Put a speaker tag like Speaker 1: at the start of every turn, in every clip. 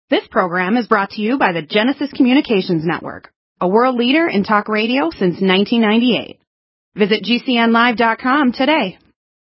Speaker 1: This program is brought to you by the Genesis Communications Network, a world leader in talk radio since 1998. Visit GCNlive.com today.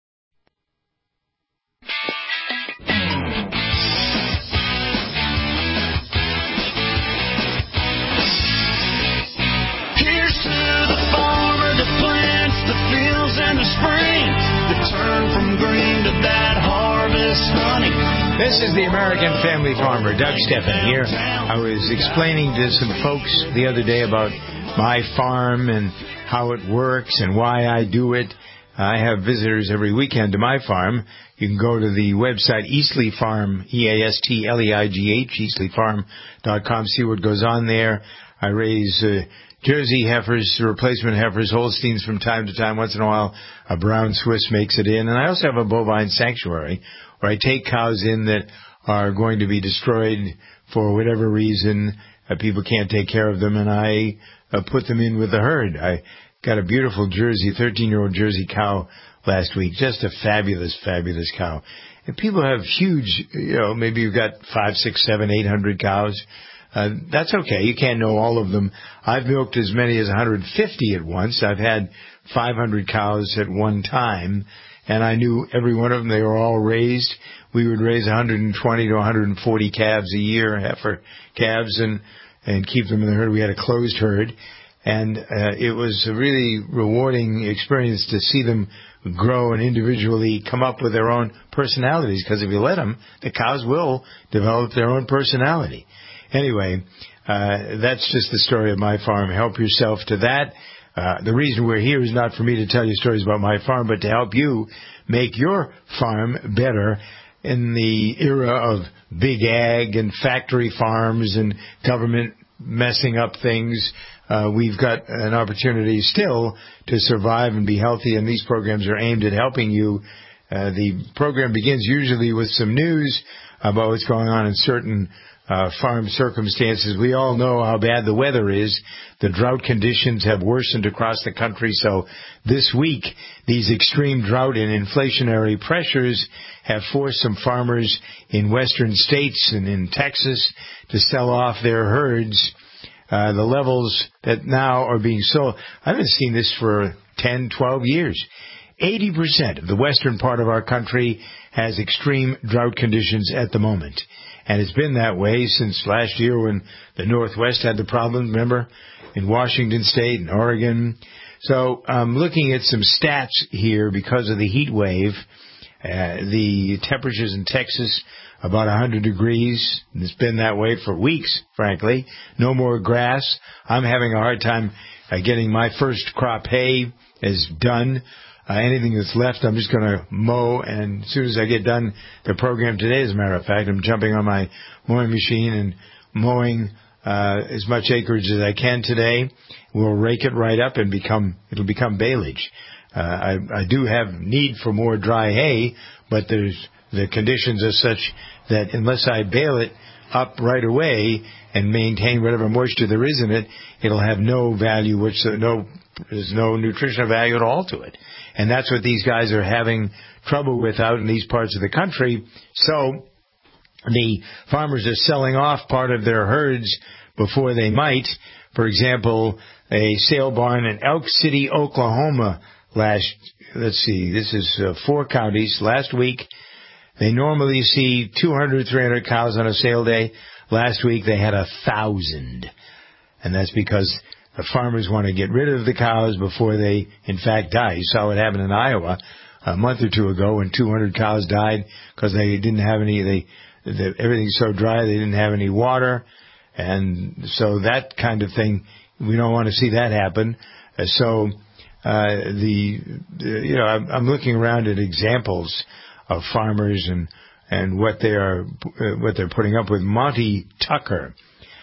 Speaker 2: Here's to the farmer that plants the fields in the spring, that turn from green to that harvest honey.
Speaker 3: This is the American Family Farmer, Doug Steffen here. I was explaining to some folks the other day about my farm and how it works and why I do it. I have visitors every weekend to my farm. You can go to the website Eastleigh Farm, E-A-S-T-L-E-I-G-H, eastleighfarm.com, see what goes on there. I raise Jersey heifers, replacement heifers, Holsteins from time to time. Once in a while, a brown Swiss makes it in. And I also have a bovine sanctuary where I take cows in that are going to be destroyed for whatever reason. People can't take care of them, and I put them in with the herd. I got a beautiful Jersey, 13-year-old Jersey cow last week. Just a fabulous, fabulous cow. And people have huge, maybe you've got 5, 6, 7, 800 cows. That's okay. You can't know all of them. I've milked as many as 150 at once. I've had 500 cows at one time, and I knew every one of them. They were all raised. We would raise 120 to 140 calves a year, heifer calves, and keep them in the herd. We had a closed herd, and it was a really rewarding experience to see them grow and individually come up with their own personalities, because if you let them, the cows will develop their own personality. Anyway, that's just the story of my farm. Help yourself to that. The reason we're here is not for me to tell you stories about my farm, but to help you make your farm better in the era of big ag and factory farms and government messing up things. We've got an opportunity still to survive and be healthy, and these programs are aimed at helping you. The program begins usually with some news about what's going on in certain farm circumstances. We all know how bad the weather is. The drought conditions have worsened across the country. So this week, these extreme drought and inflationary pressures have forced some farmers in western states and in Texas to sell off their herds. The levels that now are being sold, I haven't seen this for 10, 12 years. 80% of the western part of our country has extreme drought conditions at the moment. And it's been that way since last year when the Northwest had the problem, remember, in Washington State and Oregon. So I'm looking at some stats here because of the heat wave. The temperatures in Texas, about 100 degrees. And it's been that way for weeks, frankly. No more grass. I'm having a hard time getting my first crop hay is done. Anything that's left, I'm just going to mow, and as soon as I get done the program today, as a matter of fact, I'm jumping on my mowing machine and mowing as much acreage as I can today. We'll rake it right up and it'll become baleage. I do have need for more dry hay, but the conditions are such that unless I bale it up right away and maintain whatever moisture there is in it, it'll have no value, there's no nutritional value at all to it. And that's what these guys are having trouble with out in these parts of the country. So the farmers are selling off part of their herds before they might. For example, a sale barn in Elk City, Oklahoma this is 4 counties. Last week, they normally see 200, 300 cows on a sale day. Last week, they had 1,000. And that's because the farmers want to get rid of the cows before they, in fact, die. You saw what happened in Iowa a month or two ago when 200 cows died because they didn't have everything's so dry they didn't have any water. And so that kind of thing, we don't want to see that happen. I'm looking around at examples of farmers and what they're putting up with. Monty Tucker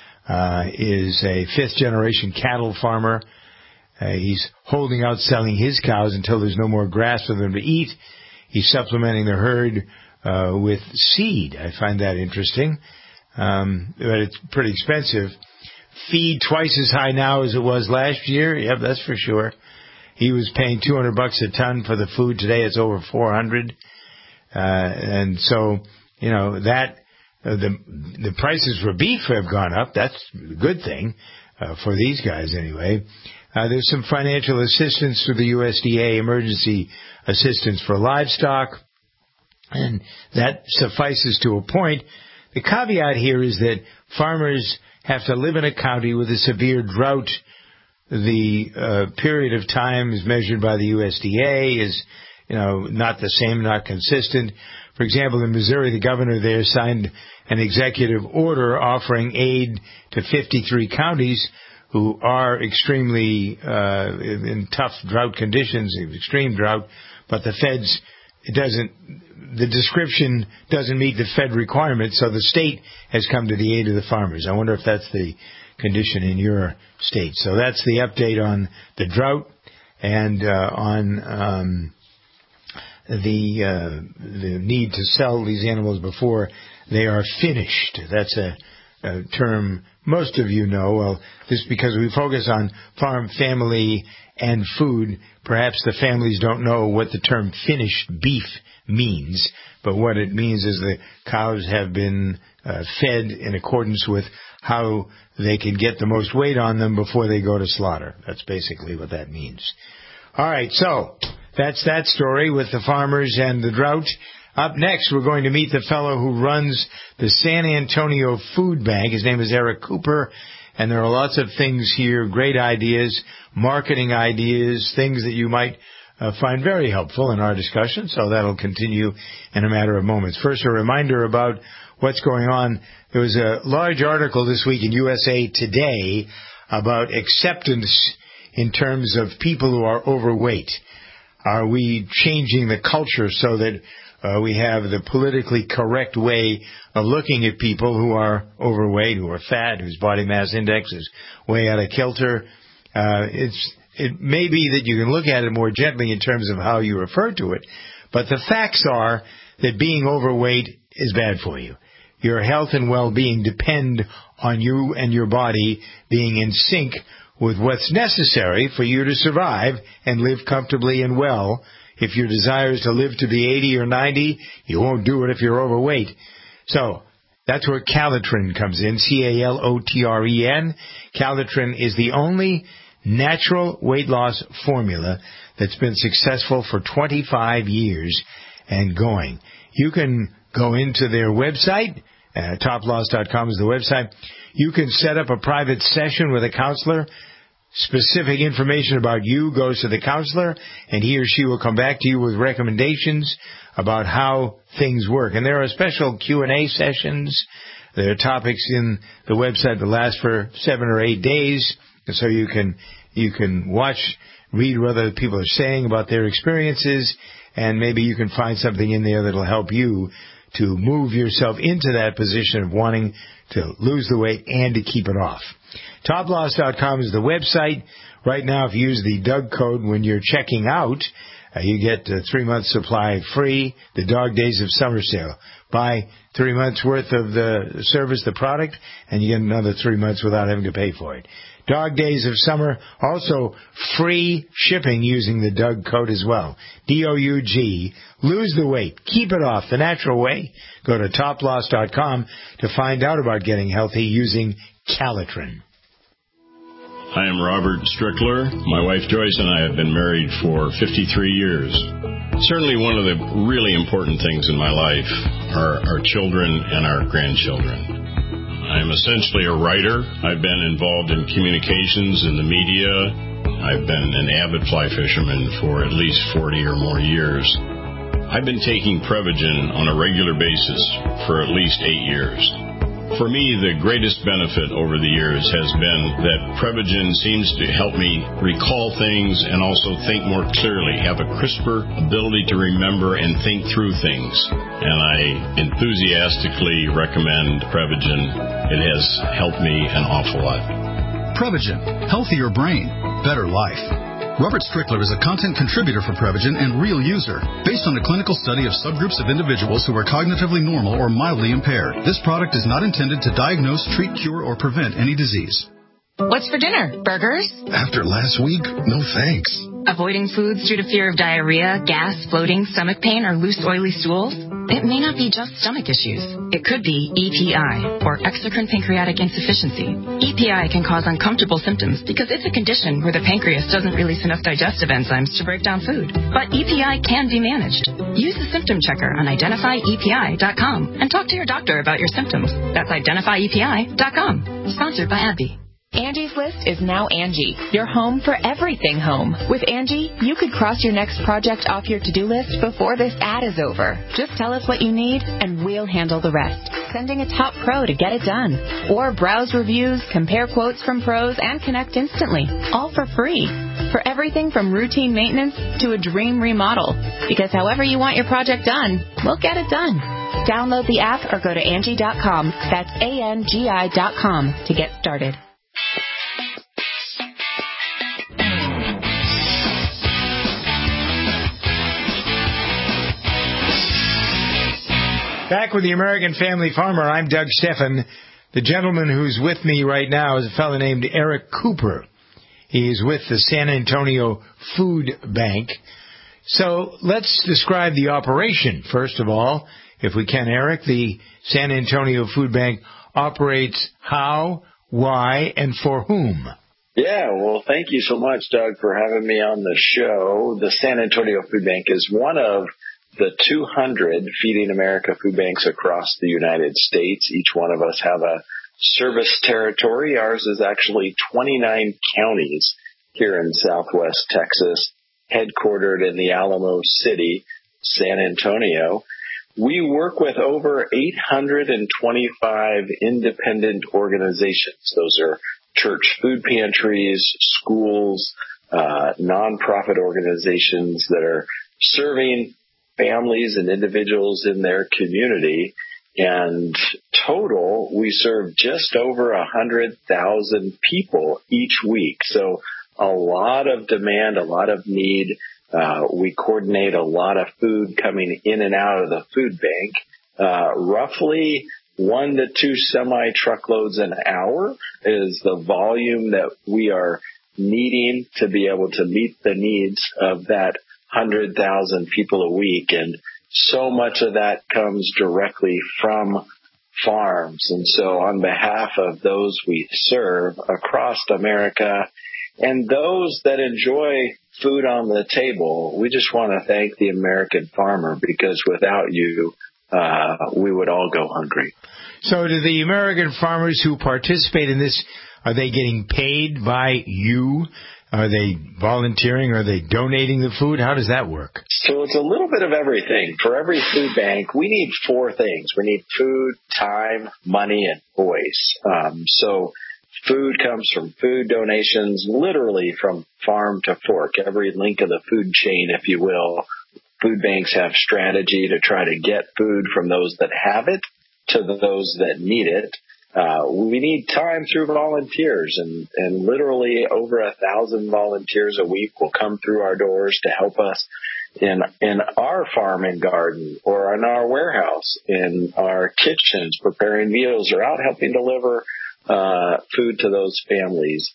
Speaker 3: is a 5th-generation cattle farmer. He's holding out selling his cows until there's no more grass for them to eat. He's supplementing the herd with seed. I find that interesting, but it's pretty expensive. Feed twice as high now as it was last year. Yep, that's for sure. He was paying $200 a ton for the food. Today it's over $400. And so, that the prices for beef have gone up. That's a good thing for these guys anyway. There's some financial assistance through the USDA, emergency assistance for livestock, and that suffices to a point. The caveat here is that farmers have to live in a county with a severe drought. The period of time is measured by the USDA is, not the same, not consistent. For example, in Missouri, the governor there signed an executive order offering aid to 53 counties who are extremely in tough drought conditions, extreme drought, but the feds, the description doesn't meet the Fed requirement, so the state has come to the aid of the farmers. I wonder if that's the condition in your state. So that's the update on the drought and on the need to sell these animals before they are finished. That's a term most of you know. Well, this because we focus on farm, family, and food. Perhaps the families don't know what the term finished beef means, but what it means is the cows have been fed in accordance with how they can get the most weight on them before they go to slaughter. That's basically what that means. All right, so that's that story with the farmers and the drought. Up next, we're going to meet the fellow who runs the San Antonio Food Bank. His name is Eric Cooper, and there are lots of things here, great ideas, marketing ideas, things that you might find very helpful in our discussion, so that'll continue in a matter of moments. First, a reminder about what's going on. There was a large article this week in USA Today about acceptance in terms of people who are overweight. Are we changing the culture so that we have the politically correct way of looking at people who are overweight, who are fat, whose body mass index is way out of kilter? It may be that you can look at it more gently in terms of how you refer to it, but the facts are that being overweight is bad for you. Your health and well-being depend on you and your body being in sync with what's necessary for you to survive and live comfortably and well. If your desire is to live to be 80 or 90, you won't do it if you're overweight. So that's where Calitrin comes in, Calotren. Calitrin is the only natural weight loss formula that's been successful for 25 years and going. You can go into their website, toploss.com is the website. You can set up a private session with a counselor. Specific information about you goes to the counselor, and he or she will come back to you with recommendations about how things work. And there are special Q&A sessions. There are topics in the website that last for 7 or 8 days, so you can read what other people are saying about their experiences, and maybe you can find something in there that will help you to move yourself into that position of wanting to lose the weight and to keep it off. Toploss.com is the website. Right now, if you use the Doug code when you're checking out, you get 3 months supply free, the Dog Days of Summer Sale. Buy 3 months worth of the service, the product, and you get another 3 months without having to pay for it. Dog Days of Summer, also free shipping using the Doug code as well. D-O-U-G. Lose the weight. Keep it off the natural way. Go to toploss.com to find out about getting healthy using Calitrin.
Speaker 4: I am Robert Strickler. My wife Joyce and I have been married for 53 years. Certainly one of the really important things in my life are our children and our grandchildren. I'm essentially a writer. I've been involved in communications in the media. I've been an avid fly fisherman for at least 40 or more years. I've been taking Prevagen on a regular basis for at least 8 years. For me, the greatest benefit over the years has been that Prevagen seems to help me recall things and also think more clearly, have a crisper ability to remember and think through things. And I enthusiastically recommend Prevagen. It has helped me an awful lot.
Speaker 5: Prevagen, healthier brain, better life. Robert Strickler is a content contributor for Prevagen and real user, based on a clinical study of subgroups of individuals who are cognitively normal or mildly impaired. This product is not intended to diagnose, treat, cure, or prevent any disease.
Speaker 6: What's for dinner? Burgers?
Speaker 7: After last week, no thanks.
Speaker 6: Avoiding foods due to fear of diarrhea, gas, bloating, stomach pain, or loose, oily stools? It may not be just stomach issues. It could be EPI, or exocrine pancreatic insufficiency. EPI can cause uncomfortable symptoms because it's a condition where the pancreas doesn't release enough digestive enzymes to break down food. But EPI can be managed. Use the symptom checker on identifyepi.com and talk to your doctor about your symptoms. That's identifyepi.com. Sponsored by AbbVie.
Speaker 8: Angie's List is now Angie, your home for everything home. With Angie, you could cross your next project off your to-do list before this ad is over. Just tell us what you need, and we'll handle the rest. Sending a top pro to get it done. Or browse reviews, compare quotes from pros, and connect instantly. All for free. For everything from routine maintenance to a dream remodel. Because however you want your project done, we'll get it done. Download the app or go to Angie.com. That's ANGI.com to get started.
Speaker 3: Back with the American Family Farmer, I'm Doug Steffen. The gentleman who's with me right now is a fellow named Eric Cooper. He's with the San Antonio Food Bank. So let's describe the operation. First of all, if we can, Eric, the San Antonio Food Bank operates how, why, and for whom?
Speaker 9: Yeah, well, thank you so much, Doug, for having me on the show. The San Antonio Food Bank is one of the 200 Feeding America food banks across the United States. Each one of us have a service territory. Ours is actually 29 counties here in Southwest Texas, headquartered in the Alamo City, San Antonio. We work with over 825 independent organizations. Those are church food pantries, schools, nonprofit organizations that are serving families and individuals in their community. And total, we serve just over 100,000 people each week. So a lot of demand, a lot of need. We coordinate a lot of food coming in and out of the food bank. Roughly 1 to 2 semi-truckloads an hour is the volume that we are needing to be able to meet the needs of that 100,000 people a week. And so much of that comes directly from farms. And so on behalf of those we serve across America and those that enjoy food on the table, we just want to thank the American farmer, because without you, we would all go hungry.
Speaker 3: So do the American farmers who participate in this, are they getting paid by you? Are they volunteering? Are they donating the food? How does that work?
Speaker 9: So it's a little bit of everything. For every food bank, we need 4 things. We need food, time, money, and voice. So food comes from food donations, literally from farm to fork, every link of the food chain, if you will. Food banks have strategy to try to get food from those that have it to those that need it. We need time through volunteers, and literally over 1,000 volunteers a week will come through our doors to help us in our farm and garden, or in our warehouse, in our kitchens, preparing meals, or out helping deliver food to those families.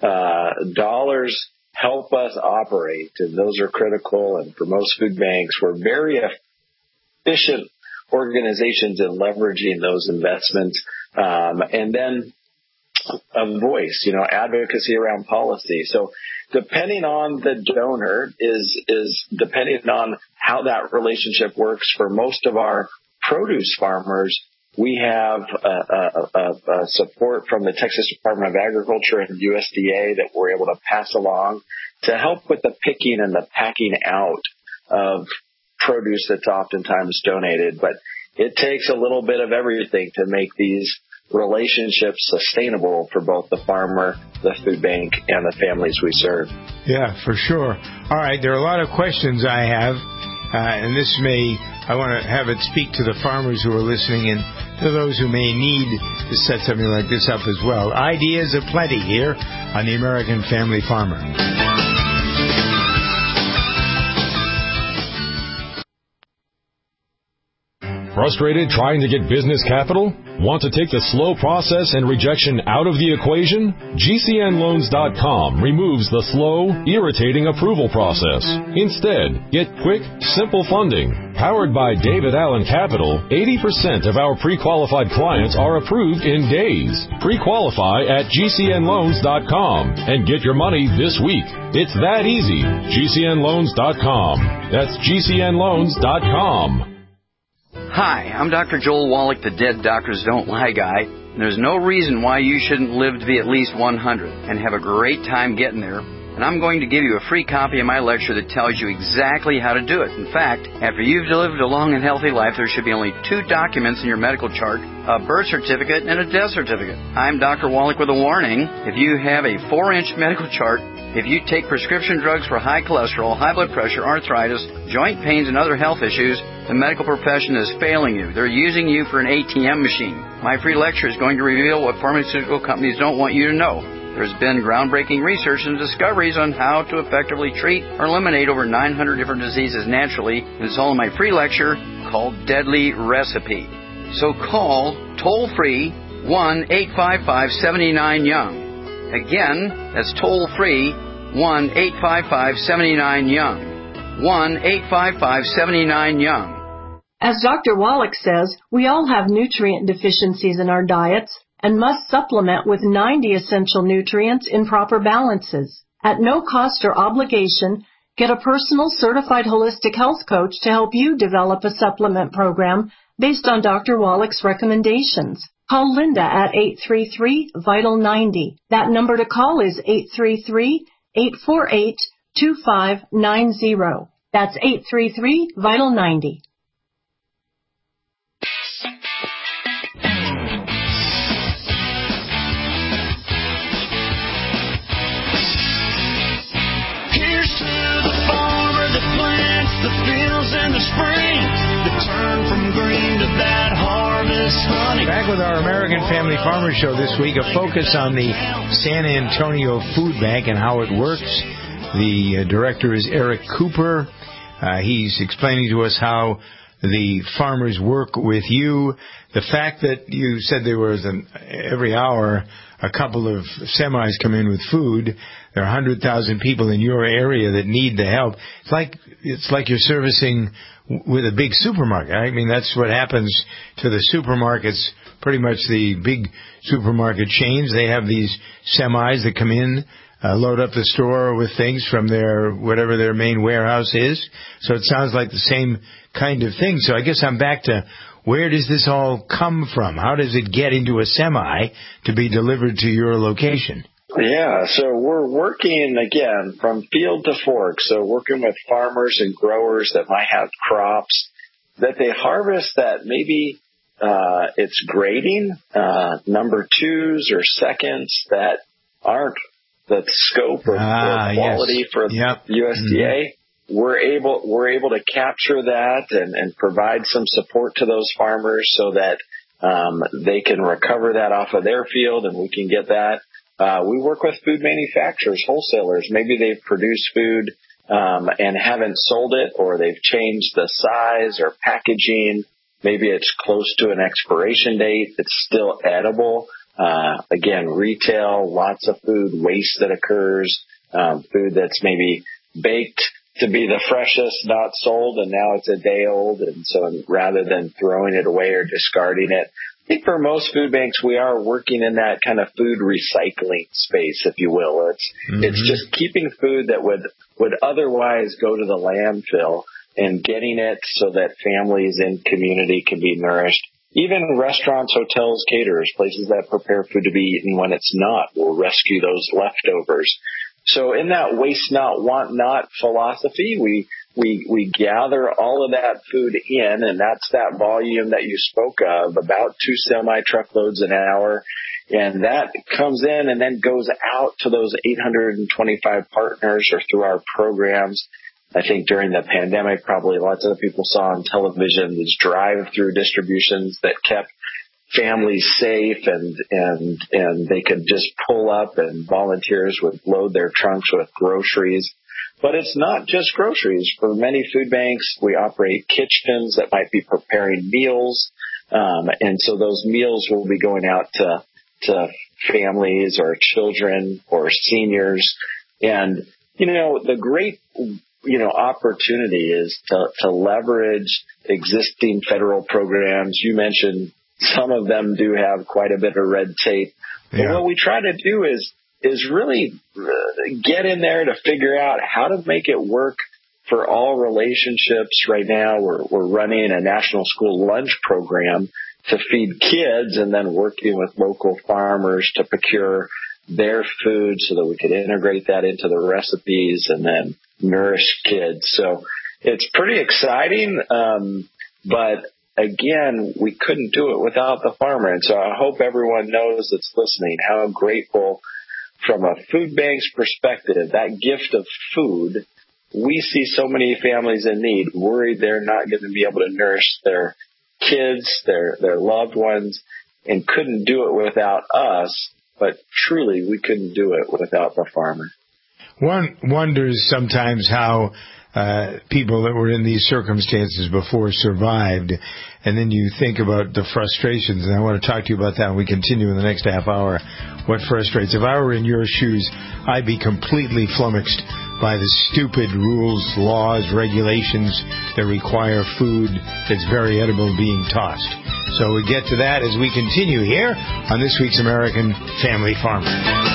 Speaker 9: Dollars help us operate, and those are critical. And for most food banks, we're very efficient organizations in leveraging those investments. And then a voice, advocacy around policy. So depending on the donor is depending on how that relationship works. For most of our produce farmers, we have support from the Texas Department of Agriculture and USDA that we're able to pass along to help with the picking and the packing out of produce that's oftentimes donated. But it takes a little bit of everything to make these relationships sustainable for both the farmer, the food bank, and the families we serve.
Speaker 3: Yeah, for sure. All right, there are a lot of questions I have, and I want to have it speak to the farmers who are listening and to those who may need to set something like this up as well. Ideas aplenty here on the American Family Farmer.
Speaker 10: Frustrated trying to get business capital? Want to take the slow process and rejection out of the equation? GCNLoans.com removes the slow, irritating approval process. Instead, get quick, simple funding. Powered by David Allen Capital, 80% of our pre-qualified clients are approved in days. Pre-qualify at GCNLoans.com and get your money this week. It's that easy. GCNLoans.com. That's GCNLoans.com.
Speaker 11: Hi, I'm Dr. Joel Wallach, the Dead Doctors Don't Lie guy. And there's no reason why you shouldn't live to be at least 100 and have a great time getting there. And I'm going to give you a free copy of my lecture that tells you exactly how to do it. In fact, after you've lived a long and healthy life, there should be only 2 documents in your medical chart, a birth certificate and a death certificate. I'm Dr. Wallach with a warning. If you have a 4-inch medical chart, if you take prescription drugs for high cholesterol, high blood pressure, arthritis, joint pains, and other health issues, the medical profession is failing you. They're using you for an ATM machine. My free lecture is going to reveal what pharmaceutical companies don't want you to know. There's been groundbreaking research and discoveries on how to effectively treat or eliminate over 900 different diseases naturally, and it's all in my free lecture called Deadly Recipe. So call toll-free 1-855-79-YOUNG. Again, that's toll-free 1-855-79-YOUNG. 1-855-79-YOUNG.
Speaker 12: As Dr. Wallach says, we all have nutrient deficiencies in our diets and must supplement with 90 essential nutrients in proper balances. At no cost or obligation, get a personal certified holistic health coach to help you develop a supplement program based on Dr. Wallach's recommendations. Call Linda at 833-VITAL-90. That number to call is 833-848-2590. That's 833-VITAL-90.
Speaker 2: The fields in the spring that turn from green to that harvest honey.
Speaker 3: Back with our American Family Farmer Show this week, a focus on the San Antonio Food Bank and how it works. The director is Eric Cooper. He's explaining to us how the farmers work with you. The fact that you said there was every hour a couple of semis come in with food. There are 100,000 people in your area that need the help. It's like you're servicing with a big supermarket. I mean, that's what happens to the supermarkets. Pretty much the big supermarket chains, they have these semis that come in, load up the store with things from whatever their main warehouse is. So it sounds like the same kind of thing. So I guess I'm back to, where does this all come from? How does it get into a semi to be delivered to your location?
Speaker 9: Yeah, so we're working, again, from field to fork. So working with farmers and growers that might have crops that they harvest that maybe it's grading, number 2s or seconds that aren't the scope or quality for USDA. Mm-hmm. We're able to capture that and provide some support to those farmers so that they can recover that off of their field and we can get that. We work with food manufacturers, wholesalers. Maybe they've produced food and haven't sold it, or they've changed the size or packaging. Maybe it's close to an expiration date. It's still edible. Again, retail, lots of food waste that occurs, food that's maybe baked to be the freshest, not sold, and now it's a day old. And so rather than throwing it away or discarding it, I think for most food banks, we are working in that kind of food recycling space, if you will. It's just keeping food that would otherwise go to the landfill and getting it so that families in community can be nourished. Even restaurants, hotels, caterers, places that prepare food to be eaten when it's not, will rescue those leftovers. So in that waste not, want not philosophy, we gather all of that food in, and that's that volume that you spoke of, about 2 semi-truckloads an hour. And that comes in and then goes out to those 825 partners or through our programs. I think during the pandemic, probably lots of people saw on television these drive-through distributions that kept families safe and they could just pull up and volunteers would load their trunks with groceries. But it's not just groceries. For many food banks, we operate kitchens that might be preparing meals. And so those meals will be going out to families or children or seniors. And, the great, opportunity is to leverage existing federal programs. You mentioned some of them do have quite a bit of red tape. Yeah. But what we try to do is really get in there to figure out how to make it work for all relationships. Right now, we're running a national school lunch program to feed kids and then working with local farmers to procure their food so that we could integrate that into the recipes and then nourish kids. So it's pretty exciting, but again, we couldn't do it without the farmer. And so I hope everyone knows that's listening how grateful from a food bank's perspective, that gift of food, we see so many families in need, worried they're not going to be able to nourish their kids, their loved ones, and couldn't do it without us. But truly, we couldn't do it without the farmer.
Speaker 3: One wonders sometimes how people that were in these circumstances before survived, and then you think about the frustrations, and I want to talk to you about that when we continue in the next half hour. What frustrates? If I were in your shoes, I'd be completely flummoxed by the stupid rules, laws, regulations that require food that's very edible being tossed. So we get to that as we continue here on this week's American Family Farmer.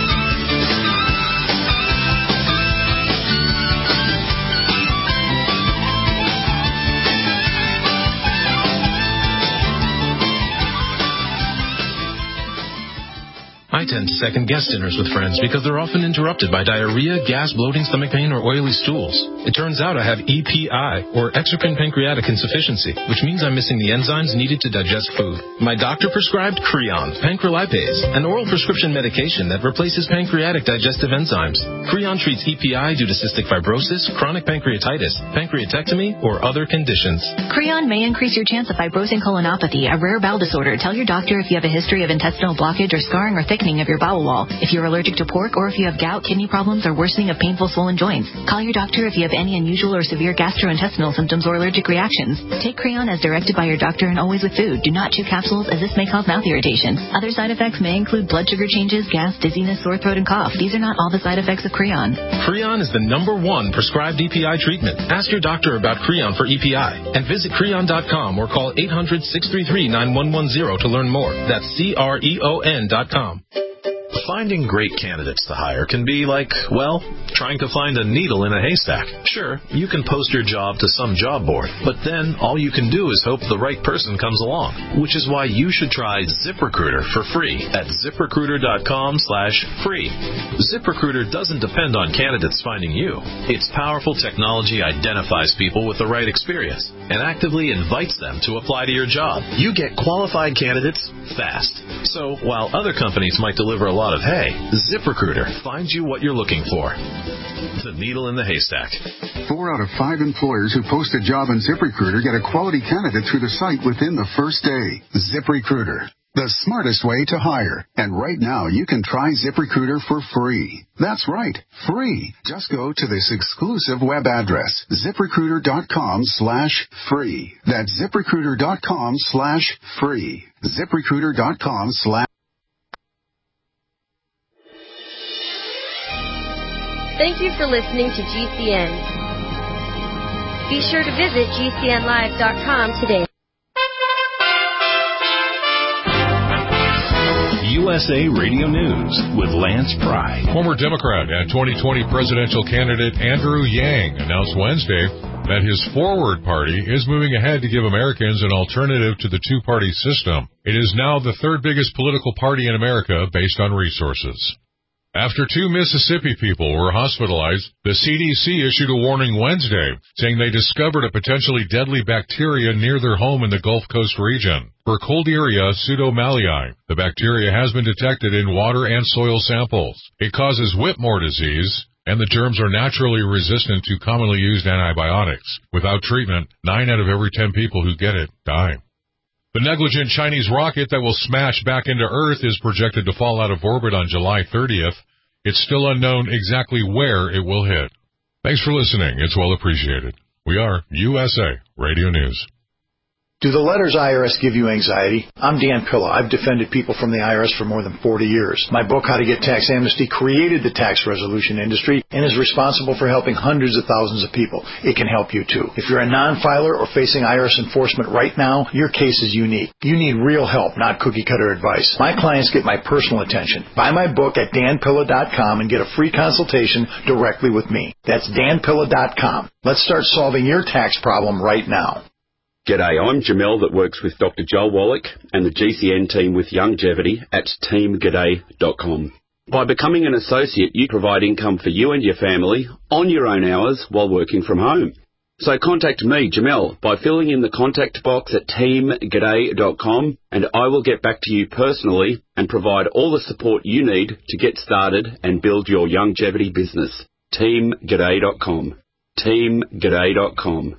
Speaker 13: I tend to second-guess dinners with friends because they're often interrupted by diarrhea, gas, bloating, stomach pain, or oily stools. It turns out I have EPI, or exocrine pancreatic insufficiency, which means I'm missing the enzymes needed to digest food. My doctor prescribed Creon, pancrelipase, an oral prescription medication that replaces pancreatic digestive enzymes. Creon treats EPI due to cystic fibrosis, chronic pancreatitis, pancreatectomy, or other conditions.
Speaker 14: Creon may increase your chance of fibrosing colonopathy, a rare bowel disorder. Tell your doctor if you have a history of intestinal blockage or scarring or thickening of your bowel wall, if you're allergic to pork, or if you have gout, kidney problems, or worsening of painful swollen joints. Call your doctor if you have any unusual or severe gastrointestinal symptoms or allergic reactions. Take Creon as directed by your doctor and always with food. Do not chew capsules as this may cause mouth irritation. Other side effects may include blood sugar changes, gas, dizziness, sore throat, and cough. These are not all the side effects of Creon.
Speaker 13: Creon is the #1 prescribed EPI treatment. Ask your doctor about Creon for EPI and visit Creon.com or call 800-633-9110 to learn more. That's CREON.com.
Speaker 15: Finding great candidates to hire can be like, well, trying to find a needle in a haystack. Sure, you can post your job to some job board, but then all you can do is hope the right person comes along, which is why you should try ZipRecruiter for free at ZipRecruiter.com/free. ZipRecruiter doesn't depend on candidates finding you. Its powerful technology identifies people with the right experience and actively invites them to apply to your job. You get qualified candidates fast. So while other companies might deliver a lot of hay, ZipRecruiter finds you what you're looking for. The needle in the haystack.
Speaker 16: 4 out of 5 employers who post a job on ZipRecruiter get a quality candidate through the site within the first day. ZipRecruiter, the smartest way to hire. And right now, you can try ZipRecruiter for free. That's right, free. Just go to this exclusive web address, ZipRecruiter.com/free. That's ZipRecruiter.com/free. ZipRecruiter.com/.
Speaker 17: Thank you for listening to GCN. Be sure to visit GCNlive.com today.
Speaker 18: USA Radio News with Lance Pry.
Speaker 10: Former Democrat and 2020 presidential candidate Andrew Yang announced Wednesday that his Forward Party is moving ahead to give Americans an alternative to the two-party system. It is now the third biggest political party in America based on resources. After 2 Mississippi people were hospitalized, the CDC issued a warning Wednesday, saying they discovered a potentially deadly bacteria near their home in the Gulf Coast region. Burkholderia pseudomallei. The bacteria has been detected in water and soil samples. It causes Whitmore disease, and the germs are naturally resistant to commonly used antibiotics. Without treatment, 9 out of every 10 people who get it die. The negligent Chinese rocket that will smash back into Earth is projected to fall out of orbit on July 30th. It's still unknown exactly where it will hit.
Speaker 19: Thanks for listening. It's well appreciated. We are USA Radio News.
Speaker 20: Do the letters IRS give you anxiety? I'm Dan Pilla. I've defended people from the IRS for more than 40 years. My book, How to Get Tax Amnesty, created the tax resolution industry and is responsible for helping hundreds of thousands of people. It can help you, too. If you're a non-filer or facing IRS enforcement right now, your case is unique. You need real help, not cookie-cutter advice. My clients get my personal attention. Buy my book at danpilla.com and get a free consultation directly with me. That's danpilla.com. Let's start solving your tax problem right now.
Speaker 21: G'day, I'm Jamel that works with Dr. Joel Wallach and the GCN team with Longevity at teamg'day.com. By becoming an associate, you provide income for you and your family on your own hours while working from home. So contact me, Jamel, by filling in the contact box at teamg'day.com and I will get back to you personally and provide all the support you need to get started and build your longevity business. teamg'day.com. teamg'day.com.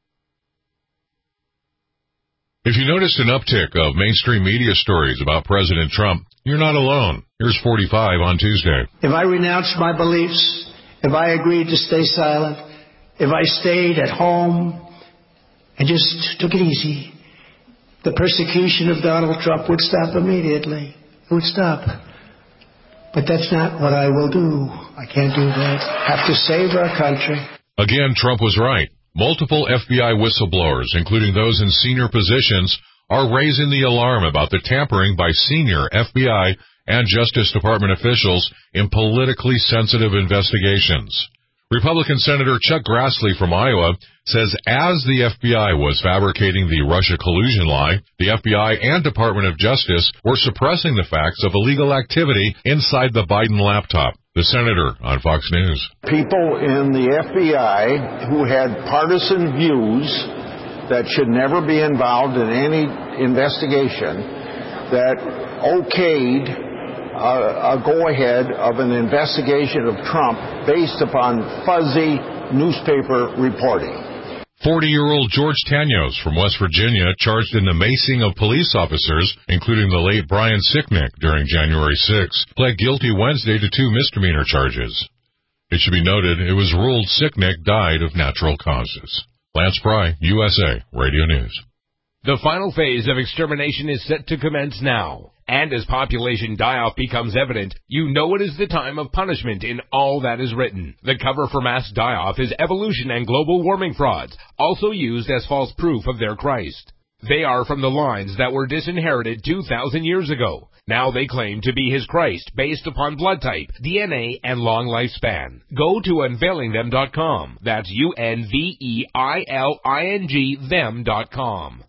Speaker 19: If you noticed an uptick of mainstream media stories about President Trump, you're not alone. Here's 45 on Tuesday.
Speaker 22: If I renounced my beliefs, if I agreed to stay silent, if I stayed at home and just took it easy, the persecution of Donald Trump would stop immediately. It would stop. But that's not what I will do. I can't do that. I have to save our country.
Speaker 19: Again, Trump was right. Multiple FBI whistleblowers, including those in senior positions, are raising the alarm about the tampering by senior FBI and Justice Department officials in politically sensitive investigations. Republican Senator Chuck Grassley from Iowa says as the FBI was fabricating the Russia collusion lie, the FBI and Department of Justice were suppressing the facts of illegal activity inside the Biden laptop. The senator on Fox News.
Speaker 23: People in the FBI who had partisan views that should never be involved in any investigation that okayed a go-ahead of an investigation of Trump based upon fuzzy newspaper reporting.
Speaker 19: 40-year-old George Tanyos from West Virginia charged in the macing of police officers, including the late Brian Sicknick during January 6, pled guilty Wednesday to 2 misdemeanor charges. It should be noted it was ruled Sicknick died of natural causes. Lance Pry, USA Radio News.
Speaker 24: The final phase of extermination is set to commence now. And as population die-off becomes evident, you know it is the time of punishment in all that is written. The cover for mass die-off is evolution and global warming frauds, also used as false proof of their Christ. They are from the lines that were disinherited 2,000 years ago. Now they claim to be his Christ based upon blood type, DNA, and long lifespan. Go to unveilingthem.com. That's UNVEILING them.com.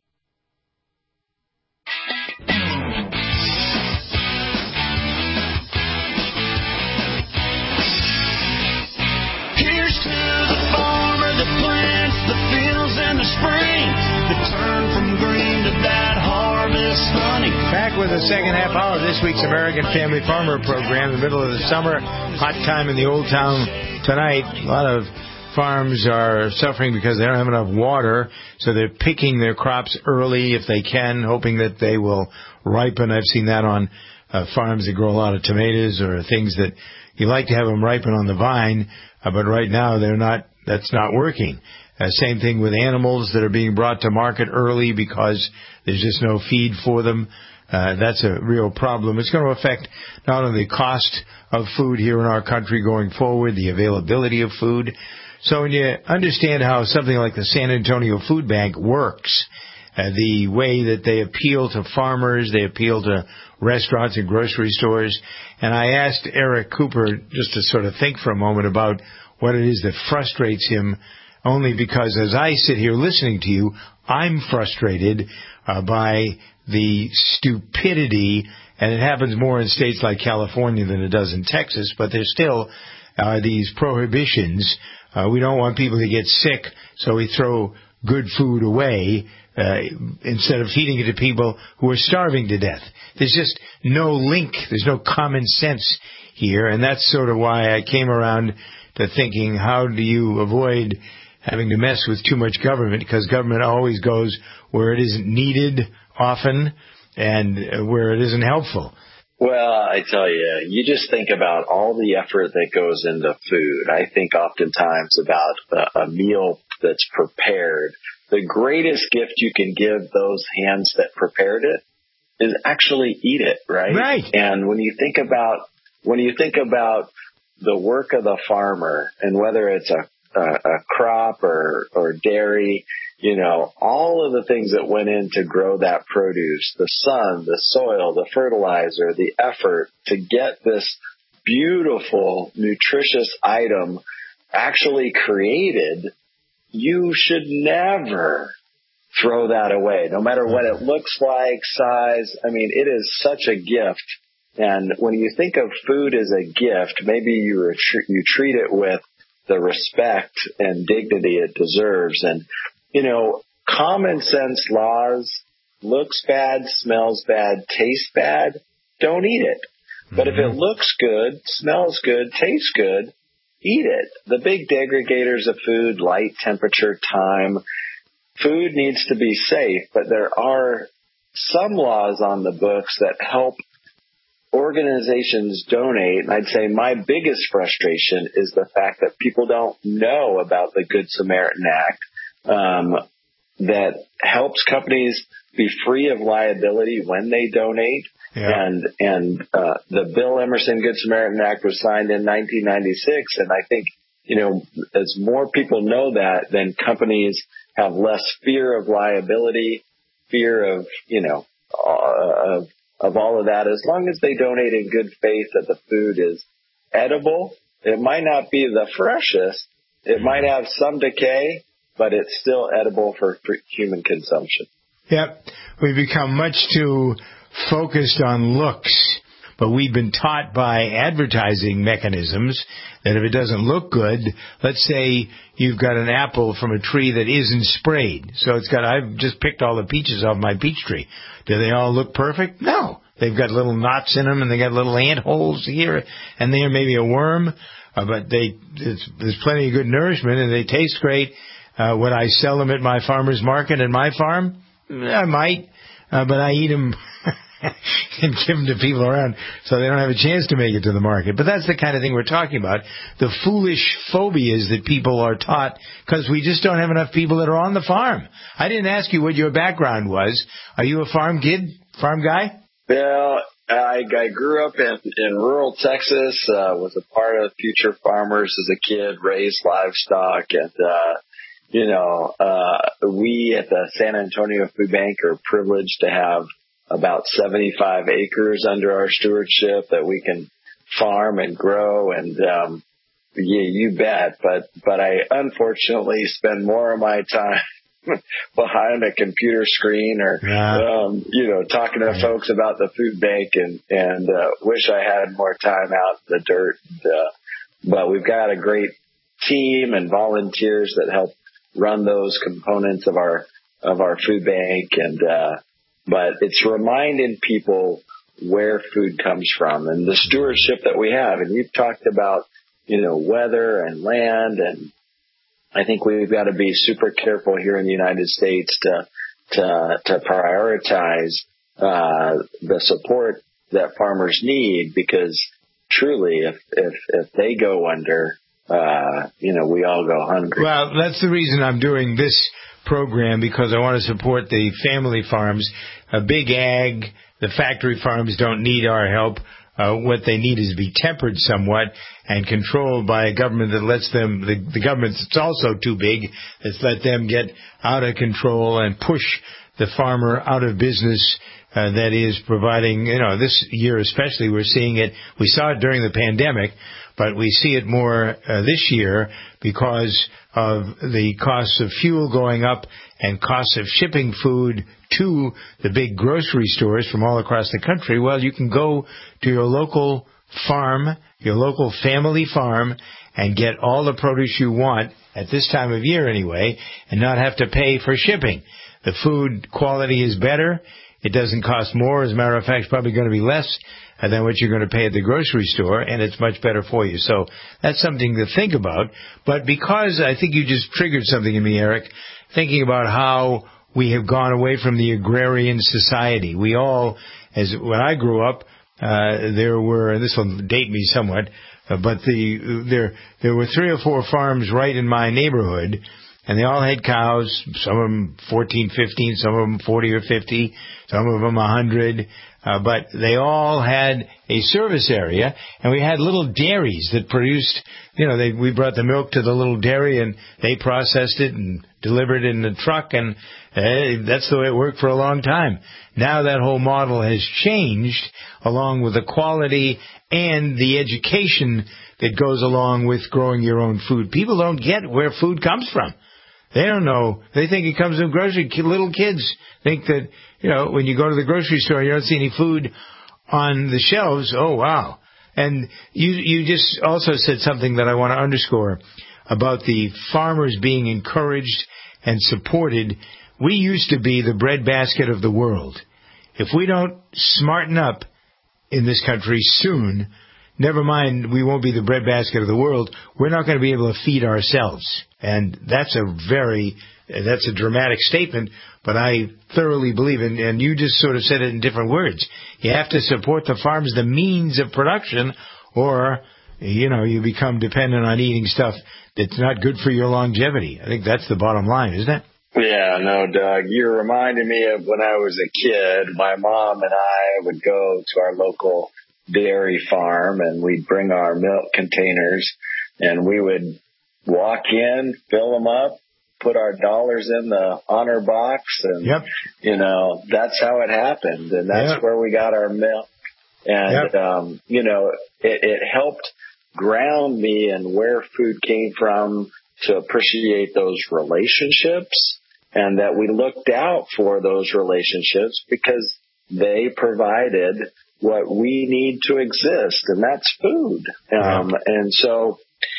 Speaker 2: Here's to the farmer that plants the fields in the spring, that turn from green to that harvest honey.
Speaker 3: Back with the second half hour of this week's American Family Farmer Program, in the middle of the summer, hot time in the Old Town tonight. A lot of farms are suffering because they don't have enough water, so they're picking their crops early if they can, hoping that they will ripen. I've seen that on farms that grow a lot of tomatoes or things that you like to have them ripen on the vine, but right now that's not working. Same thing with animals that are being brought to market early because there's just no feed for them. That's a real problem. It's going to affect not only the cost of food here in our country going forward, the availability of food. So when you understand how something like the San Antonio Food Bank works, the way that they appeal to farmers, they appeal to restaurants and grocery stores, and I asked Eric Cooper just to sort of think for a moment about what it is that frustrates him, only because as I sit here listening to you, I'm frustrated by the stupidity, and it happens more in states like California than it does in Texas, but there's still these prohibitions. We don't want people to get sick, so we throw good food away instead of feeding it to people who are starving to death. There's just no link. There's no common sense here, and that's sort of why I came around to thinking, how do you avoid having to mess with too much government? Because government always goes where it isn't needed often and where it isn't helpful.
Speaker 9: Well, I tell you, you just think about all the effort that goes into food. I think oftentimes about a meal that's prepared. The greatest gift you can give those hands that prepared it is actually eat it, right?
Speaker 3: Right.
Speaker 9: And when you think about the work of the farmer, and whether it's a crop or dairy, you know, all of the things that went in to grow that produce, the sun, the soil, the fertilizer, the effort to get this beautiful, nutritious item actually created, you should never throw that away, no matter what it looks like, size. I mean, it is such a gift. And when you think of food as a gift, maybe you treat it with the respect and dignity it deserves. And, you know, common sense laws, looks bad, smells bad, tastes bad, don't eat it. But if it looks good, smells good, tastes good, eat it. The big degregators of food, light, temperature, time, food needs to be safe, but there are some laws on the books that help organizations donate. And I'd say my biggest frustration is the fact that people don't know about the Good Samaritan Act that helps companies be free of liability when they donate. Yeah. And the Bill Emerson Good Samaritan Act was signed in 1996. And I think, you know, as more people know that, then companies have less fear of liability, fear of, you know, of all of that. As long as they donate in good faith that the food is edible, it might not be the freshest. It might have some decay, but it's still edible for human consumption.
Speaker 3: Yep. We've become much too focused on looks, but we've been taught by advertising mechanisms that if it doesn't look good, let's say you've got an apple from a tree that isn't sprayed. So I've just picked all the peaches off my peach tree. Do they all look perfect? No. They've got little knots in them, and they got little ant holes here and there, maybe a worm, but there's plenty of good nourishment, and they taste great. Would I sell them at my farmer's market at my farm? I might, but I eat them and give them to people around so they don't have a chance to make it to the market. But that's the kind of thing we're talking about, the foolish phobias that people are taught because we just don't have enough people that are on the farm. I didn't ask you what your background was. Are you a farm kid, farm guy?
Speaker 9: Well, I grew up in rural Texas, was a part of Future Farmers as a kid, raised livestock, and we at the San Antonio Food Bank are privileged to have about 75 acres under our stewardship that we can farm and grow. And, you bet. But I unfortunately spend more of my time behind a computer screen or, talking to folks about the food bank and wish I had more time out in the dirt. But we've got a great team and volunteers that help run those components of our food bank. And, but it's reminding people where food comes from and the stewardship that we have. And you've talked about, weather and land. And I think we've got to be super careful here in the United States to prioritize, the support that farmers need, because truly if they go under, we all go hungry.
Speaker 3: Well, that's the reason I'm doing this program, because I want to support the family farms. Big ag, the factory farms don't need our help. What they need is to be tempered somewhat and controlled by a government that lets them, the government that's also too big, that's let them get out of control and push the farmer out of business. That is providing, this year especially, we're seeing it. We saw it during the pandemic, but we see it more this year because of the costs of fuel going up and costs of shipping food to the big grocery stores from all across the country. Well, you can go to your local farm, your local family farm, and get all the produce you want at this time of year anyway, and not have to pay for shipping. The food quality is better. It doesn't cost more. As a matter of fact, it's probably going to be less than what you're going to pay at the grocery store, and it's much better for you. So that's something to think about. But because I think you just triggered something in me, Eric, thinking about how we have gone away from the agrarian society. We all, when I grew up, there were, and this will date me somewhat, but there were 3 or 4 farms right in my neighborhood, and they all had cows, some of them 14, 15, some of them 40 or 50, some of them 100, but they all had a service area, and we had little dairies that produced, we brought the milk to the little dairy, and they processed it and delivered it in the truck, and that's the way it worked for a long time. Now that whole model has changed, along with the quality and the education that goes along with growing your own food. People don't get where food comes from. They don't know. They think it comes from grocery. Little kids think that, when you go to the grocery store, you don't see any food on the shelves. Oh, wow. And you just also said something that I want to underscore about the farmers being encouraged and supported. We used to be the breadbasket of the world. If we don't smarten up in this country soon, never mind we won't be the breadbasket of the world, we're not going to be able to feed ourselves. And that's a dramatic statement, but I thoroughly believe in, and you just sort of said it in different words. You have to support the farms, the means of production, or, you become dependent on eating stuff that's not good for your longevity. I think that's the bottom line, isn't it?
Speaker 9: Yeah, no, Doug, you're reminding me of when I was a kid. My mom and I would go to our local dairy farm, and we'd bring our milk containers, and we would walk in, fill them up, put our dollars in the honor box, and, that's how it happened. And that's where we got our milk. And, it helped ground me in where food came from, to appreciate those relationships, and that we looked out for those relationships because they provided what we need to exist, and that's food. And so,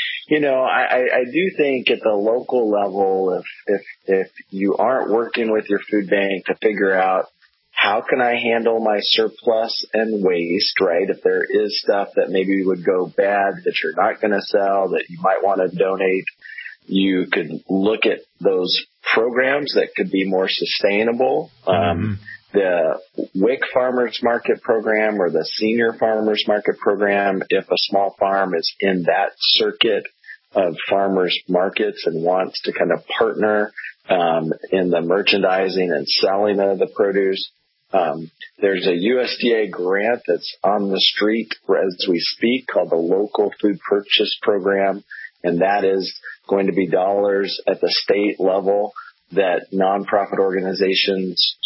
Speaker 9: I do think at the local level, if you aren't working with your food bank to figure out how can I handle my surplus and waste, right? If there is stuff that maybe would go bad that you're not going to sell, that you might want to donate, you could look at those programs that could be more sustainable. The WIC Farmers Market Program or the Senior Farmers Market Program, if a small farm is in that circuit of farmers markets and wants to kind of partner in the merchandising and selling of the produce. There's a USDA grant that's on the street as we speak called the Local Food Purchase Program, and that is going to be dollars at the state level that nonprofit organizations,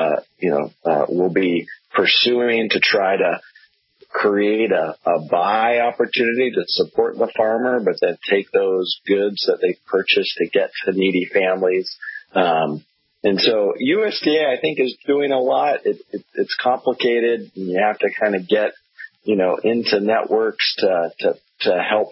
Speaker 9: will be pursuing to try to create a buy opportunity to support the farmer, but then take those goods that they've purchased to get to needy families. And so USDA, I think, is doing a lot. It's complicated, and you have to kind of get, into networks to help,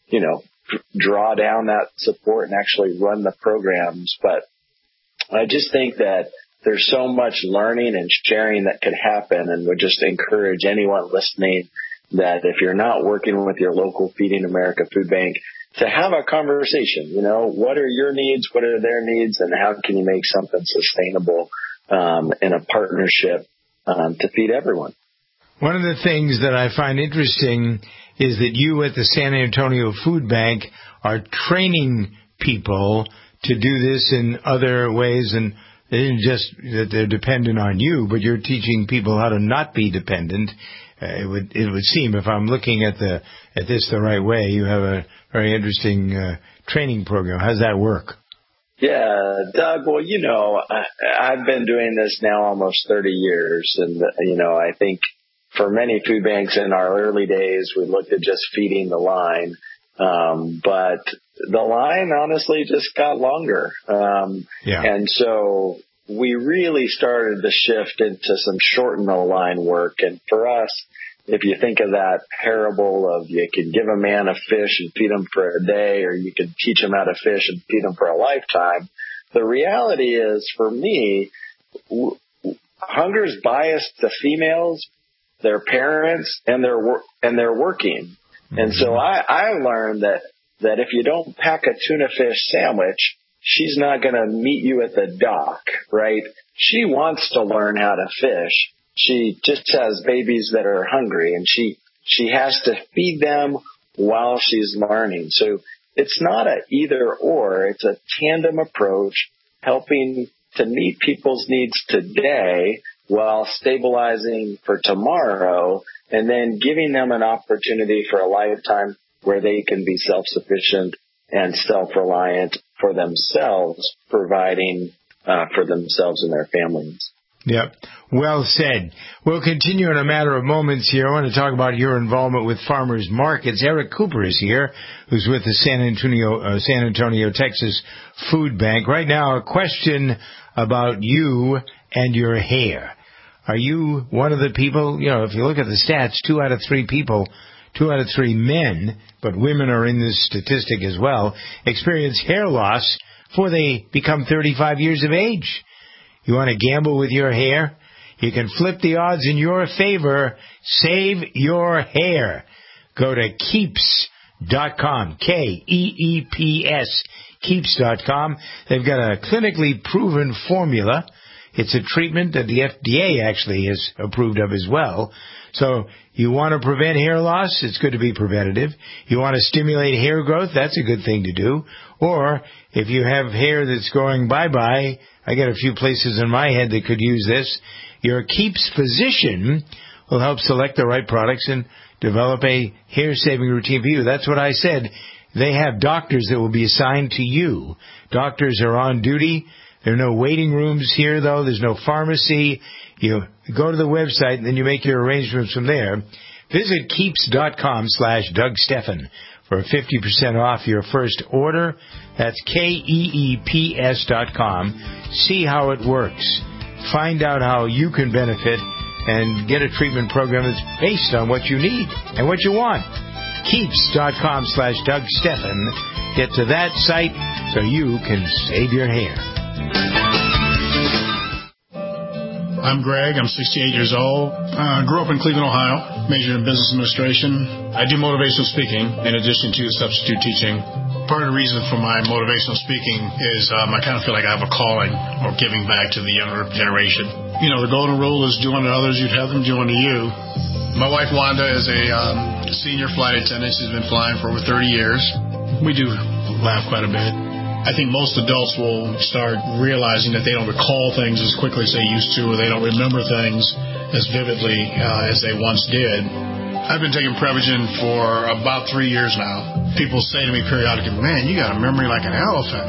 Speaker 9: draw down that support and actually run the programs. But I just think that there's so much learning and sharing that could happen, and would just encourage anyone listening that if you're not working with your local Feeding America food bank, to have a conversation. What are your needs? What are their needs? And how can you make something sustainable in a partnership to feed everyone?
Speaker 3: One of the things that I find interesting is that you at the San Antonio Food Bank are training people to do this in other ways, and it isn't just that they're dependent on you, but you're teaching people how to not be dependent. It would seem, if I'm looking at this the right way, you have a very interesting training program. How does that work?
Speaker 9: Yeah, Doug, well, I've been doing this now almost 30 years, and, I think for many food banks in our early days, we looked at just feeding the line. But the line honestly just got longer. And so we really started to shift into some shorten the line work. And for us, if you think of that parable of you can give a man a fish and feed him for a day, or you can teach him how to fish and feed him for a lifetime, the reality is, for me, hunger's biased to females, their parents, and they're working. And so I learned that if you don't pack a tuna fish sandwich, she's not going to meet you at the dock, right? She wants to learn how to fish, she just has babies that are hungry, and she has to feed them while she's learning. So it's not a either or, it's a tandem approach, helping to meet people's needs today while stabilizing for tomorrow, and then giving them an opportunity for a lifetime where they can be self-sufficient and self-reliant for themselves, providing for themselves and their families.
Speaker 3: Yep. Well said. We'll continue in a matter of moments here. I want to talk about your involvement with farmers markets. Eric Cooper is here, who's with the San Antonio, Texas Food Bank. Right now, a question about you and your hair. Are you one of the people, if you look at the stats, 2 out of 3 people, 2 out of 3 men, but women are in this statistic as well, experience hair loss before they become 35 years of age. You want to gamble with your hair? You can flip the odds in your favor. Save your hair. Go to Keeps.com, Keeps, Keeps.com. They've got a clinically proven formula. It's a treatment that the FDA actually is approved of as well. So you want to prevent hair loss? It's good to be preventative. You want to stimulate hair growth? That's a good thing to do. Or if you have hair that's going bye-bye, I got a few places in my head that could use this. Your Keeps physician will help select the right products and develop a hair-saving routine for you. That's what I said. They have doctors that will be assigned to you. Doctors are on duty. There are no waiting rooms here, though. There's no pharmacy. You go to the website, and then you make your arrangements from there. Visit Keeps.com/Doug Stephan for 50% off your first order. That's KEEPS.com. See how it works. Find out how you can benefit and get a treatment program that's based on what you need and what you want. Keeps.com/Doug Stephan. Get to that site so you can save your hair.
Speaker 1: I'm Greg. I'm 68 years old. Grew up in Cleveland, Ohio. Majored in business administration. I do motivational speaking in addition to substitute teaching. Part of the reason for my motivational speaking is I kind of feel like I have a calling or giving back to the younger generation. The golden rule is do unto others, you'd have them do unto you. My wife, Wanda, is a senior flight attendant. She's been flying for over 30 years. We do laugh quite a bit. I think most adults will start realizing that they don't recall things as quickly as they used to, or they don't remember things as vividly as they once did. I've been taking Prevagen for about 3 years now. People say to me periodically, man, you got a memory like an elephant.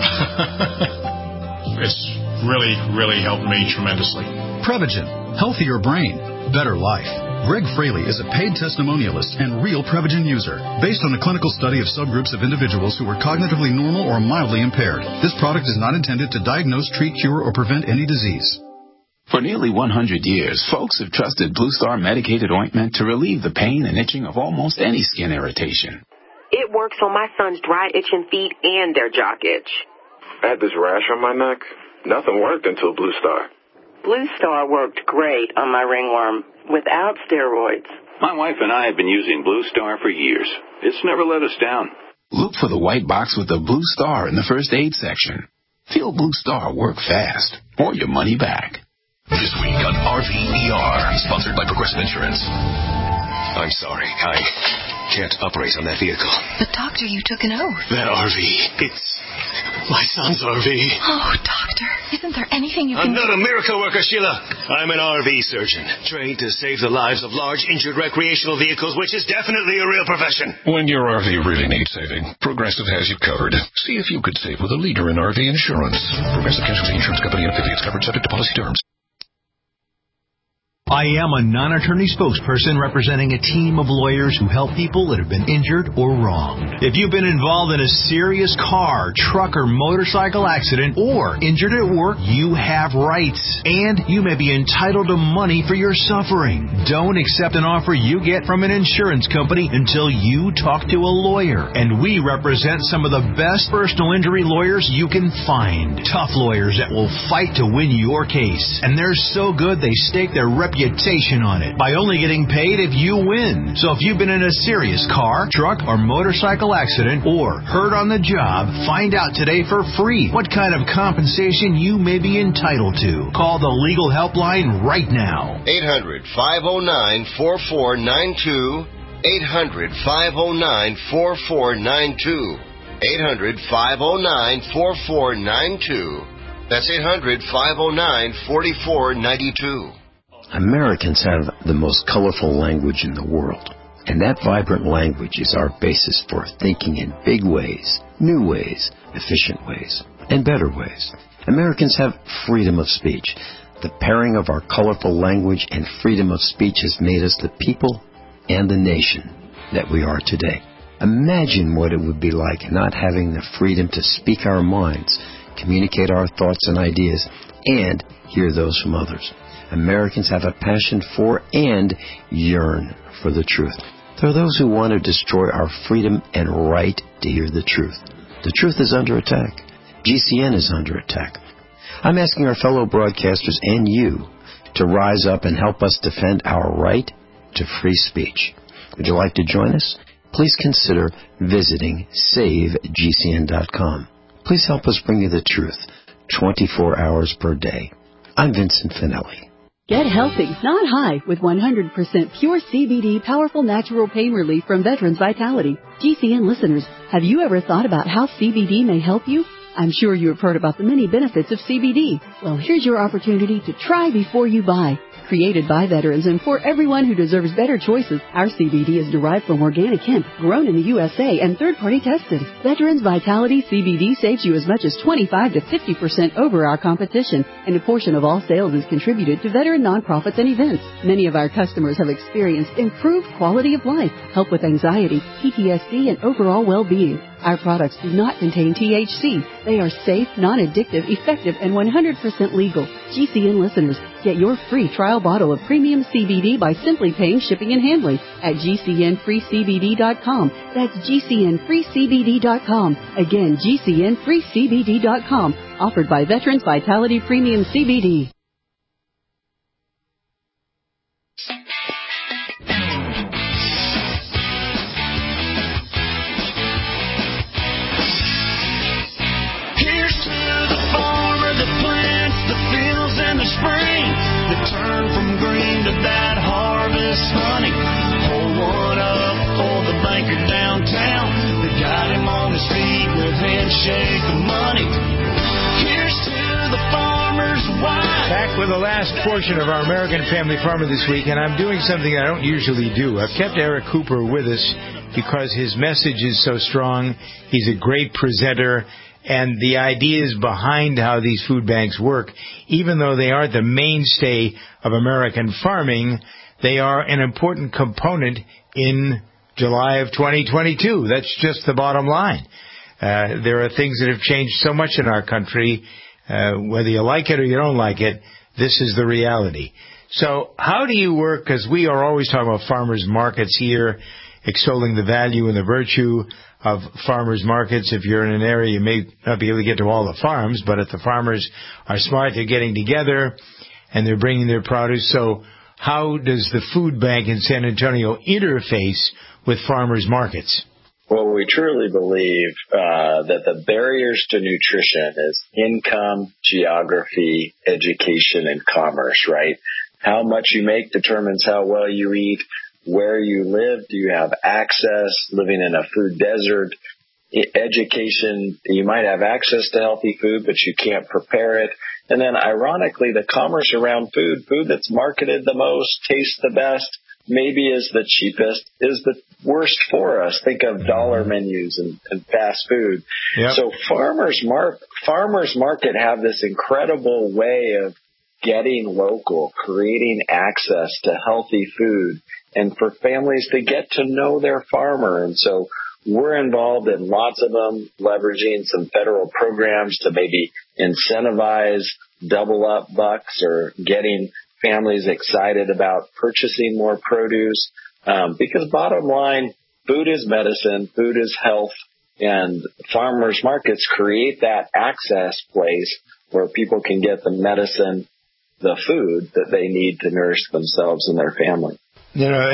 Speaker 1: It's really, really helped me tremendously.
Speaker 4: Prevagen. Healthier brain. Better life. Greg Fraley is a paid testimonialist and real Prevagen user. Based on a clinical study of subgroups of individuals who were cognitively normal or mildly impaired, this product is not intended to diagnose, treat, cure, or prevent any disease.
Speaker 5: For nearly 100 years, folks have trusted Blue Star medicated ointment to relieve the pain and itching of almost any skin irritation.
Speaker 7: It works on my son's dry, itching feet and their jock itch.
Speaker 25: I had this rash on my neck. Nothing worked until Blue Star.
Speaker 7: Blue Star worked great on my ringworm without steroids.
Speaker 5: My wife and I have been using Blue Star for years. It's never let us down. Look for the white box with the Blue Star in the first aid section. Feel Blue Star work fast or your money back.
Speaker 26: This week on RVER, sponsored by Progressive Insurance. I'm sorry, I can't operate on that vehicle.
Speaker 27: But, Doctor, you took an oath.
Speaker 26: That RV, it's my son's RV.
Speaker 27: Oh, Doctor, isn't there anything you can do?
Speaker 26: I'm not a miracle worker, Sheila. I'm an RV surgeon, trained to save the lives of large injured recreational vehicles, which is definitely a real profession.
Speaker 28: When your RV really needs saving, Progressive has you covered. See if you could save with a leader in RV insurance. Progressive Casualty Insurance Company and affiliates, covered subject to policy terms.
Speaker 29: I am a non-attorney spokesperson representing a team of lawyers who help people that have been injured or wronged. If you've been involved in a serious car, truck, or motorcycle accident or injured at work, you have rights, and you may be entitled to money for your suffering. Don't accept an offer you get from an insurance company until you talk to a lawyer, and we represent some of the best personal injury lawyers you can find. Tough lawyers that will fight to win your case, and they're so good they stake their reputation reputation on it by only getting paid if you win. So if you've been in a serious car, truck, or motorcycle accident or hurt on the job, find out today for free what kind of compensation you may be entitled to. Call the legal helpline right now.
Speaker 6: 800-509-4492. 800-509-4492. 800-509-4492. That's 800-509-4492.
Speaker 8: Americans have the most colorful language in the world. And that vibrant language is our basis for thinking in big ways, new ways, efficient ways, and better ways. Americans have freedom of speech. The pairing of our colorful language and freedom of speech has made us the people and the nation that we are today. Imagine what it would be like not having the freedom to speak our minds, communicate our thoughts and ideas, and hear those from others. Americans have a passion for and yearn for the truth. There are those who want to destroy our freedom and right to hear the truth. The truth is under attack. GCN is under attack. I'm asking our fellow broadcasters and you to rise up and help us defend our right to free speech. Would you like to join us? Please consider visiting SaveGCN.com. Please help us bring you the truth 24 hours per day. I'm Vincent Finelli.
Speaker 11: Get healthy, not high, with 100% pure CBD powerful natural pain relief from Veterans Vitality. GCN listeners, have you ever thought about how CBD may help you? I'm sure you have heard about the many benefits of CBD. Well, here's your opportunity to try before you buy. Created by veterans and for everyone who deserves better choices, our CBD is derived from organic hemp, grown in the USA and third-party tested. Veterans Vitality CBD saves you as much as 25 to 50% over our competition, and a portion of all sales is contributed to veteran nonprofits and events. Many of our customers have experienced improved quality of life, help with anxiety, PTSD, and overall well-being. Our products do not contain THC. They are safe, non-addictive, effective, and 100% legal. GCN listeners, get your free trial bottle of premium CBD by simply paying shipping and handling at GCNFreeCBD.com. That's GCNFreeCBD.com. Again, GCNFreeCBD.com. Offered by Veterans Vitality Premium CBD.
Speaker 2: Spring, the turn from green to that harvest honey. Hold one up for the banker downtown. They got him on his feet with handshake of money. Here's to the farmer's wife.
Speaker 3: Back with the last portion of our American Family Farmer this week, and I'm doing something I don't usually do. I've kept Eric Cooper with us because his message is so strong. He's a great presenter. And the ideas behind how these food banks work, even though they aren't the mainstay of American farming, they are an important component in July of 2022. That's just the bottom line. There are things that have changed so much in our country. Whether you like it or you don't like it, this is the reality. So how do you work? Because we are always talking about farmers markets here, extolling the value and the virtue of farmers markets. If you're in an area, you may not be able to get to all the farms, but if the farmers are smart, they're getting together and they're bringing their produce. So how does the food bank in San Antonio interface with farmers markets?
Speaker 9: Well, we truly believe that the barriers to nutrition is income, geography, education, and commerce, right? How much you make determines how well you eat. Where you live, do you have access, living in a food desert? Education, you might have access to healthy food, but you can't prepare it. And then, ironically, the commerce around food that's marketed the most, tastes the best, maybe is the cheapest, is the worst for us. Think of dollar menus and fast food. Yep. So farmers market have this incredible way of getting local, creating access to healthy food, and for families to get to know their farmer. And so we're involved in lots of them, leveraging some federal programs to maybe incentivize double up bucks or getting families excited about purchasing more produce. Because bottom line, food is medicine, food is health, and farmers markets create that access place where people can get the medicine, the food that they need to nourish themselves and their family.
Speaker 3: You know,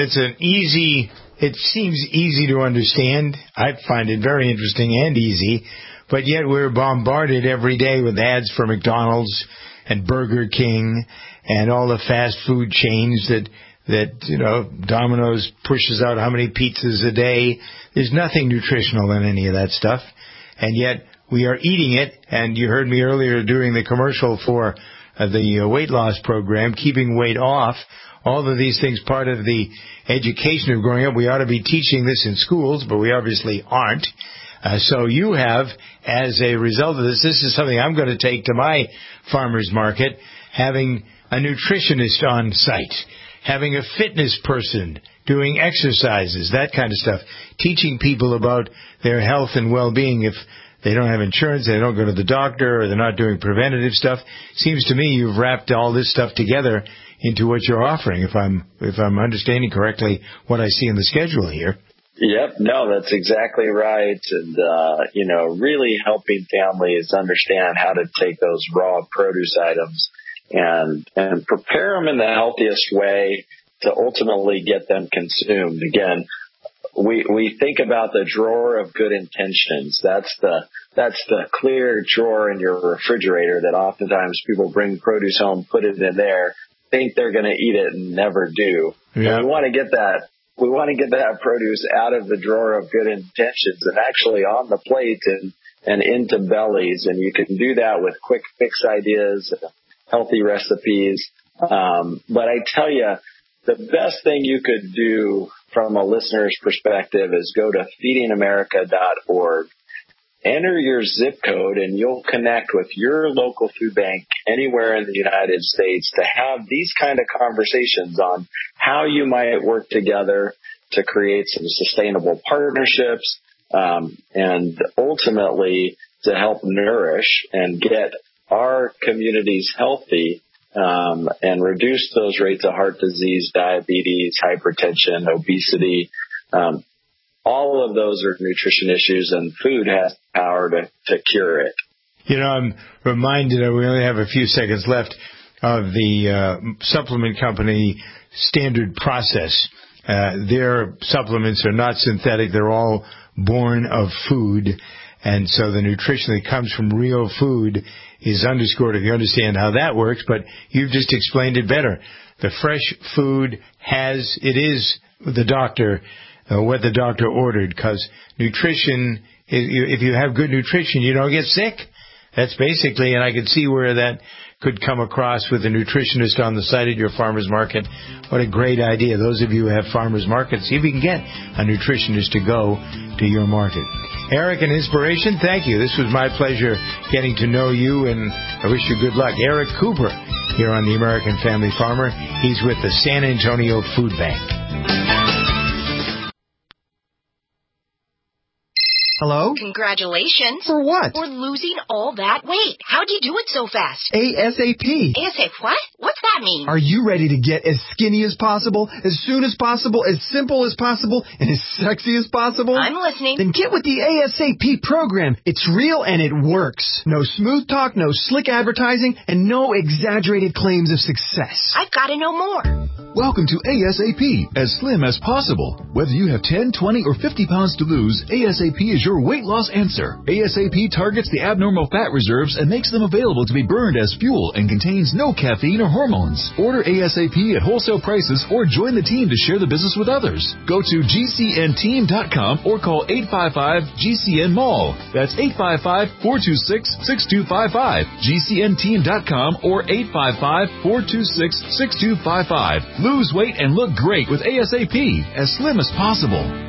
Speaker 3: it seems easy to understand. I find it very interesting and easy, but yet we're bombarded every day with ads for McDonald's and Burger King and all the fast food chains that you know, Domino's pushes out how many pizzas a day. There's nothing nutritional in any of that stuff, and yet we are eating it. And you heard me earlier during the commercial for the weight loss program, keeping weight off. All of these things, part of the education of growing up. We ought to be teaching this in schools, but we obviously aren't. So you have, as a result of this is something I'm going to take to my farmer's market, having a nutritionist on site, having a fitness person doing exercises, that kind of stuff, teaching people about their health and well-being. If they don't have insurance, they don't go to the doctor, or they're not doing preventative stuff. Seems to me you've wrapped all this stuff together into what you're offering, if I'm understanding correctly what I see in the schedule here.
Speaker 9: Yep, no, that's exactly right. And, really helping families understand how to take those raw produce items and prepare them in the healthiest way to ultimately get them consumed. Again, we think about the drawer of good intentions. That's the clear drawer in your refrigerator that oftentimes people bring produce home, put it in there, think they're going to eat it and never do. Yeah. And we want to get that produce out of the drawer of good intentions and actually on the plate and into bellies. And you can do that with quick fix ideas, healthy recipes. But I tell you, the best thing you could do from a listener's perspective is go to feedingamerica.org. Enter your zip code, and you'll connect with your local food bank anywhere in the United States to have these kind of conversations on how you might work together to create some sustainable partnerships, and ultimately to help nourish and get our communities healthy, and reduce those rates of heart disease, diabetes, hypertension, obesity. All of those are nutrition issues, and food has the power to cure it.
Speaker 3: You know, I'm reminded, we only have a few seconds left, of the supplement company Standard Process. Their supplements are not synthetic. They're all born of food. And so the nutrition that comes from real food is underscored if you understand how that works. But you've just explained it better. The fresh food it is the doctor, what the doctor ordered, because nutrition, if you have good nutrition, you don't get sick. That's basically, and I could see where that could come across with a nutritionist on the site at your farmer's market. What a great idea. Those of you who have farmer's markets, see if you can get a nutritionist to go to your market. Eric, an inspiration, thank you. This was my pleasure getting to know you, and I wish you good luck. Eric Cooper here on the American Family Farmer. He's with the San Antonio Food Bank.
Speaker 10: Hello?
Speaker 12: Congratulations.
Speaker 10: For what?
Speaker 12: For losing all that weight. How'd you do it so fast?
Speaker 10: ASAP.
Speaker 12: ASAP what? What's that mean?
Speaker 10: Are you ready to get as skinny as possible, as soon as possible, as simple as possible, and as sexy as possible?
Speaker 12: I'm listening.
Speaker 10: Then get with the ASAP program. It's real and it works. No smooth talk, no slick advertising, and no exaggerated claims of success.
Speaker 12: I've got to know more.
Speaker 13: Welcome to ASAP, as slim as possible. Whether you have 10, 20, or 50 pounds to lose, ASAP is your weight loss answer. ASAP targets the abnormal fat reserves and makes them available to be burned as fuel and contains no caffeine or hormones. Order ASAP at wholesale prices or join the team to share the business with others. Go to GCNteam.com or call 855-GCN-MALL. That's 855-426-6255. GCNteam.com or 855-426-6255. Lose weight and look great with ASAP, as slim as possible.